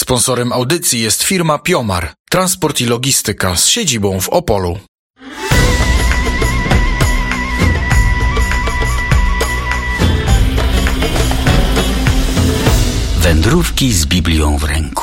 Sponsorem audycji jest firma Piomar, transport i logistyka z siedzibą w Opolu. Wędrówki z Biblią w ręku.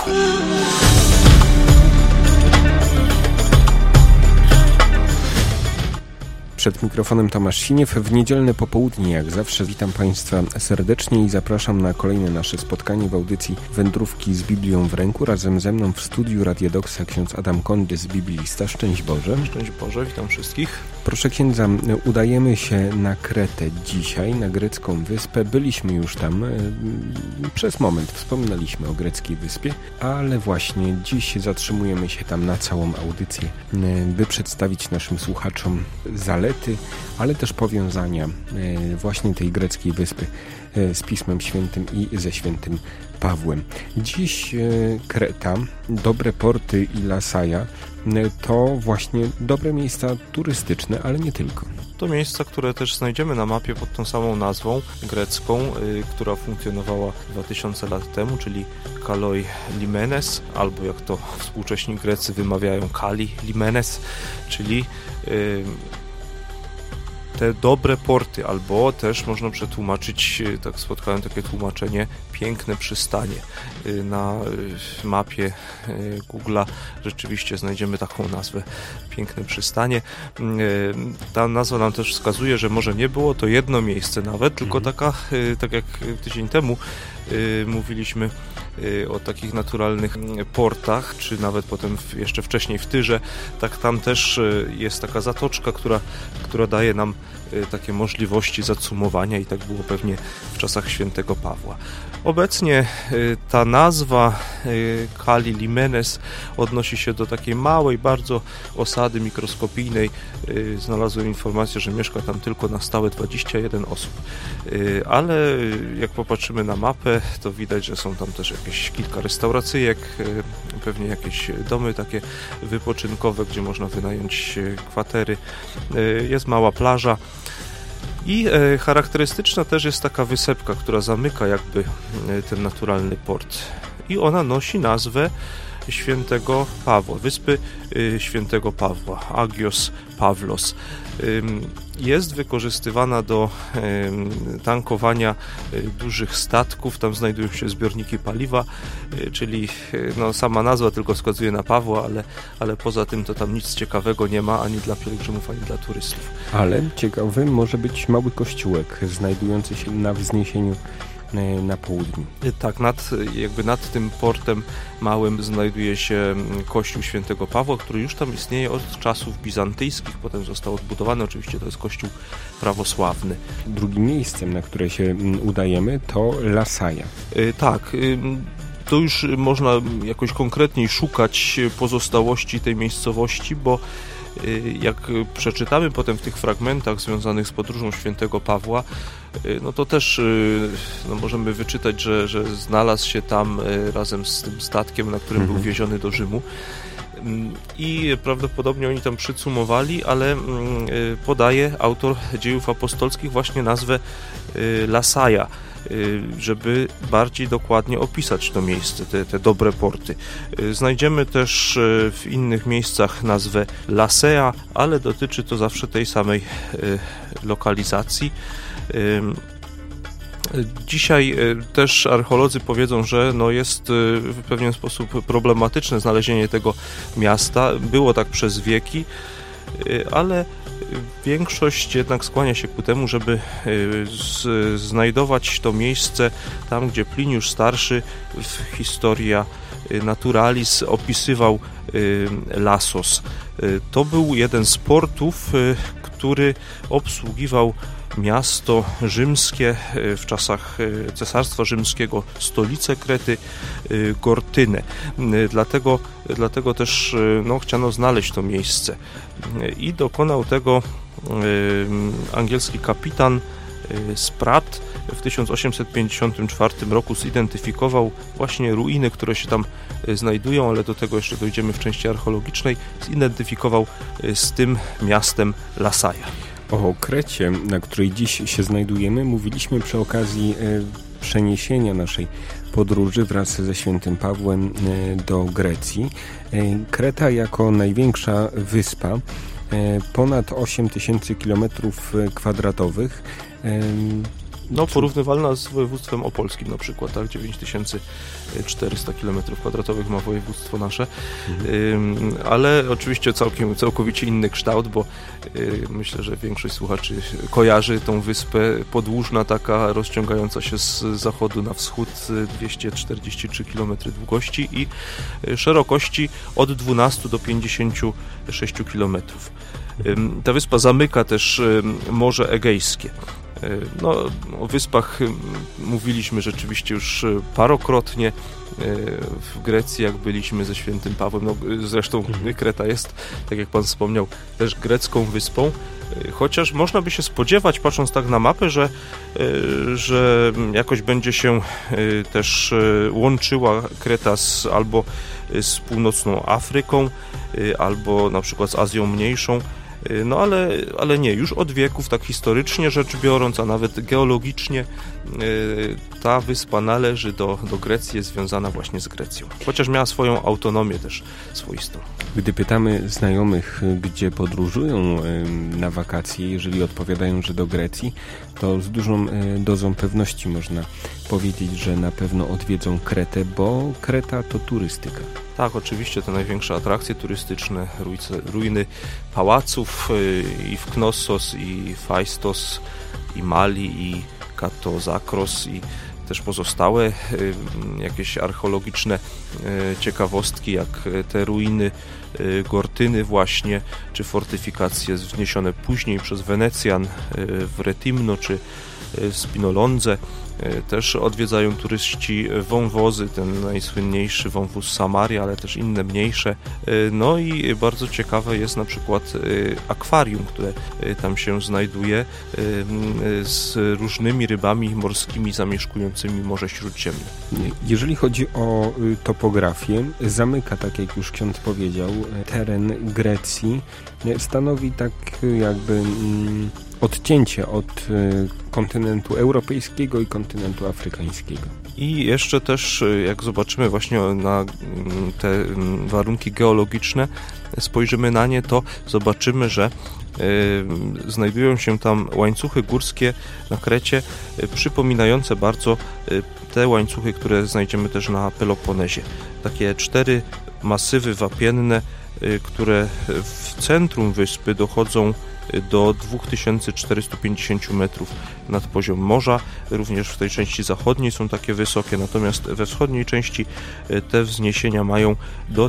Przed mikrofonem Tomasz Siniew. W niedzielne popołudnie, jak zawsze, witam Państwa serdecznie i zapraszam na kolejne nasze spotkanie w audycji Wędrówki z Biblią w ręku. Razem ze mną w studiu Radia Doksa ksiądz Adam Kondy z Biblista. Szczęść Boże. Szczęść Boże, witam wszystkich. Proszę księdza, udajemy się na Kretę dzisiaj, na grecką wyspę. Byliśmy już tam, przez moment wspominaliśmy o greckiej wyspie, ale właśnie dziś zatrzymujemy się tam na całą audycję, by przedstawić naszym słuchaczom zalety, ale też powiązania właśnie tej greckiej wyspy z Pismem Świętym i ze świętym Pawłem. Dziś Kreta, dobre porty i Lasaja to właśnie dobre miejsca turystyczne, ale nie tylko. To miejsca, które też znajdziemy na mapie pod tą samą nazwą grecką, która funkcjonowała 2000 lat temu, czyli Kaloi Limenes, albo jak to współcześni Grecy wymawiają, Kali Limenes, czyli te dobre porty, albo też można przetłumaczyć, tak spotkałem takie tłumaczenie, piękne przystanie. Na mapie Google'a rzeczywiście znajdziemy taką nazwę, piękne przystanie. Ta nazwa nam też wskazuje, że może nie było to jedno miejsce nawet, tylko taka, tak jak tydzień temu mówiliśmy o takich naturalnych portach, czy nawet potem jeszcze wcześniej w Tyrze, tak tam też jest taka zatoczka, która daje nam takie możliwości zacumowania i tak było pewnie w czasach świętego Pawła. Obecnie ta nazwa Kali Limenes odnosi się do takiej małej bardzo osady mikroskopijnej. Znalazłem informację, że mieszka tam tylko na stałe 21 osób. Ale jak popatrzymy na mapę, to widać, że są tam też jakieś kilka restauracyjek, pewnie jakieś domy takie wypoczynkowe, gdzie można wynająć kwatery. Jest mała plaża. I charakterystyczna też jest taka wysepka, która zamyka jakby ten naturalny port. I ona nosi nazwę świętego Pawła, wyspy świętego Pawła, Agios Pavlos. Jest wykorzystywana do tankowania dużych statków, tam znajdują się zbiorniki paliwa, czyli sama nazwa tylko wskazuje na Pawła, ale poza tym to tam nic ciekawego nie ma ani dla pielgrzymów, ani dla turystów. Ale ciekawy może być mały kościółek znajdujący się na wzniesieniu na południu. Tak, nad tym portem małym znajduje się kościół świętego Pawła, który już tam istnieje od czasów bizantyjskich, potem został odbudowany, oczywiście to jest kościół prawosławny. Drugim miejscem, na które się udajemy, to Lasaja. Tak, to już można jakoś konkretniej szukać pozostałości tej miejscowości, bo jak przeczytamy potem w tych fragmentach związanych z podróżą świętego Pawła, no to też możemy wyczytać, że znalazł się tam razem z tym statkiem, na którym był wieziony do Rzymu. I prawdopodobnie oni tam przycumowali, ale podaje autor Dziejów Apostolskich właśnie nazwę Lasaja, żeby bardziej dokładnie opisać to miejsce, te dobre porty. Znajdziemy też w innych miejscach nazwę Lasea, ale dotyczy to zawsze tej samej lokalizacji. Dzisiaj też archeolodzy powiedzą, że jest w pewien sposób problematyczne znalezienie tego miasta. Było tak przez wieki, ale większość jednak skłania się ku temu, żeby znajdować to miejsce tam, gdzie Pliniusz Starszy w Historia Naturalis opisywał Lasos. To był jeden z portów, który obsługiwał miasto rzymskie w czasach Cesarstwa Rzymskiego, stolicę Krety, Gortynę. Dlatego też chciano znaleźć to miejsce. I dokonał tego angielski kapitan Sprat. W 1854 roku zidentyfikował właśnie ruiny, które się tam znajdują, ale do tego jeszcze dojdziemy w części archeologicznej. Zidentyfikował z tym miastem Lasaja. O Krecie, na której dziś się znajdujemy, mówiliśmy przy okazji przeniesienia naszej podróży wraz ze świętym Pawłem do Grecji. Kreta jako największa wyspa, ponad 8000 km². No, porównywalna z województwem opolskim na przykład, tak? 9400 km² ma województwo nasze, ale oczywiście całkowicie inny kształt, bo myślę, że większość słuchaczy kojarzy tą wyspę podłużna, taka rozciągająca się z zachodu na wschód, 243 km długości i szerokości od 12 do 56 km. Ta wyspa zamyka też Morze Egejskie. No, o wyspach mówiliśmy rzeczywiście już parokrotnie w Grecji, jak byliśmy ze świętym Pawłem. No, zresztą Kreta jest, tak jak pan wspomniał, też grecką wyspą, chociaż można by się spodziewać, patrząc tak na mapę, że jakoś będzie się też łączyła Kreta albo z północną Afryką, albo na przykład z Azją Mniejszą. No ale nie, już od wieków, tak historycznie rzecz biorąc, a nawet geologicznie, ta wyspa należy do Grecji, jest związana właśnie z Grecją. Chociaż miała swoją autonomię też swoistą. Gdy pytamy znajomych, gdzie podróżują na wakacje, jeżeli odpowiadają, że do Grecji, to z dużą dozą pewności można powiedzieć, że na pewno odwiedzą Kretę, bo Kreta to turystyka. Tak, oczywiście te największe atrakcje turystyczne, ruiny pałaców i w Knossos, i Faistos, i Mali, i Katozakros, i też pozostałe jakieś archeologiczne ciekawostki, jak te ruiny Gortyny właśnie, czy fortyfikacje wzniesione później przez Wenecjan w Retimno, czy Spinolondze. Też odwiedzają turyści wąwozy, ten najsłynniejszy wąwóz Samaria, ale też inne mniejsze. No i bardzo ciekawe jest na przykład akwarium, które tam się znajduje z różnymi rybami morskimi zamieszkującymi Morze Śródziemne. Jeżeli chodzi o topografię, zamyka, tak jak już ksiądz powiedział, teren Grecji, stanowi tak jakby odcięcie od kontynentu europejskiego i kontynentu afrykańskiego. I jeszcze też, jak zobaczymy właśnie na te warunki geologiczne, spojrzymy na nie, to zobaczymy, że znajdują się tam łańcuchy górskie na Krecie, przypominające bardzo te łańcuchy, które znajdziemy też na Peloponezie. Takie 4 masywy wapienne, które w centrum wyspy dochodzą do 2450 metrów nad poziom morza. Również w tej części zachodniej są takie wysokie, natomiast we wschodniej części te wzniesienia mają do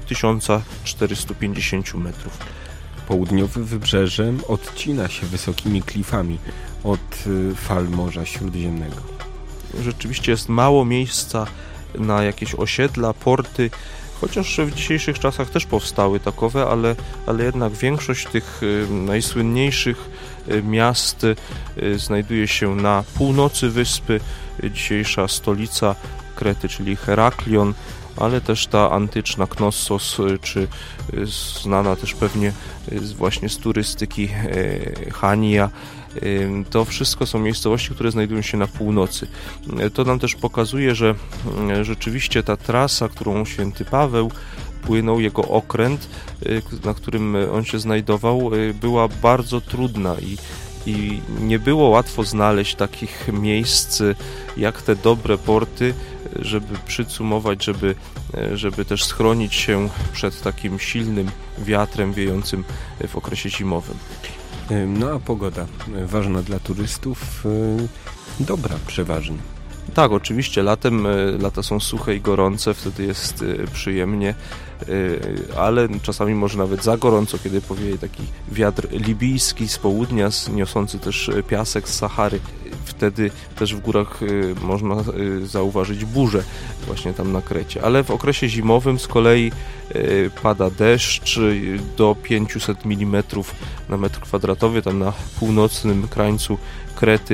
1450 metrów. Południowe wybrzeże odcina się wysokimi klifami od fal Morza Śródziemnego. Rzeczywiście jest mało miejsca na jakieś osiedla, porty, chociaż w dzisiejszych czasach też powstały takowe, ale jednak większość tych najsłynniejszych miast znajduje się na północy wyspy. Dzisiejsza stolica Krety, czyli Heraklion, ale też ta antyczna Knossos, czy znana też pewnie właśnie z turystyki Chania. To wszystko są miejscowości, które znajdują się na północy. To nam też pokazuje, że rzeczywiście ta trasa, którą święty Paweł płynął, jego okręt, na którym on się znajdował, była bardzo trudna i nie było łatwo znaleźć takich miejsc jak te dobre porty, żeby przycumować, żeby też schronić się przed takim silnym wiatrem wiejącym w okresie zimowym. No a pogoda ważna dla turystów, dobra przeważnie. Tak, oczywiście latem lata są suche i gorące, wtedy jest przyjemnie, ale czasami może nawet za gorąco, kiedy powieje taki wiatr libijski z południa, niosący też piasek z Sahary. Wtedy też w górach można zauważyć burzę właśnie tam na Krecie. Ale w okresie zimowym z kolei pada deszcz do 500 mm na metr kwadratowy, tam na północnym krańcu Krety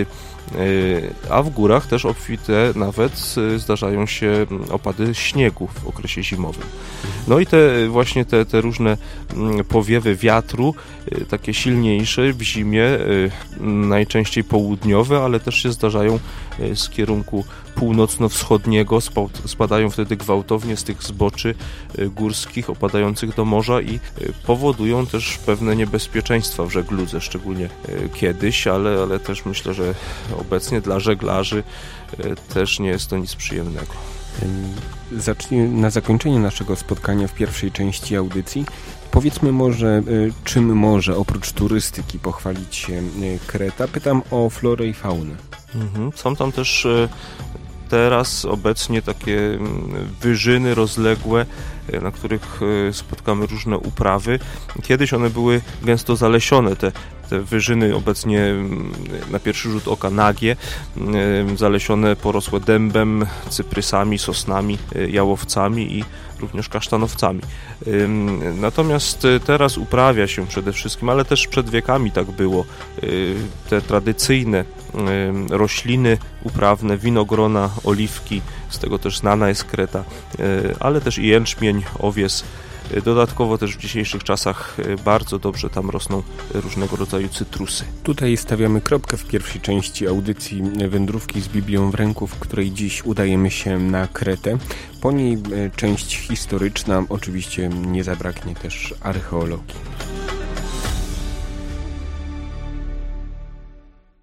A w górach też obfite nawet zdarzają się opady śniegu w okresie zimowym. No i te różne powiewy wiatru, takie silniejsze w zimie, najczęściej południowe, ale też się zdarzają z kierunku północno-wschodniego, spadają wtedy gwałtownie z tych zboczy górskich opadających do morza i powodują też pewne niebezpieczeństwa w żegludze, szczególnie kiedyś, ale też myślę, że obecnie dla żeglarzy też nie jest to nic przyjemnego. Na zakończenie naszego spotkania w pierwszej części audycji powiedzmy może, czym może oprócz turystyki pochwalić się Kreta. Pytam o florę i faunę. Są tam też teraz obecnie takie wyżyny rozległe, na których spotkamy różne uprawy. Kiedyś one były gęsto zalesione, te wyżyny obecnie na pierwszy rzut oka nagie, zalesione, porosłe dębem, cyprysami, sosnami, jałowcami i również kasztanowcami. Natomiast teraz uprawia się przede wszystkim, ale też przed wiekami tak było, te tradycyjne rośliny uprawne, winogrona, oliwki, z tego też znana jest Kreta, ale też i jęczmień, owies. Dodatkowo też w dzisiejszych czasach bardzo dobrze tam rosną różnego rodzaju cytrusy. Tutaj stawiamy kropkę w pierwszej części audycji Wędrówki z Biblią w ręku, w której dziś udajemy się na Kretę. Po niej część historyczna, oczywiście nie zabraknie też archeologii.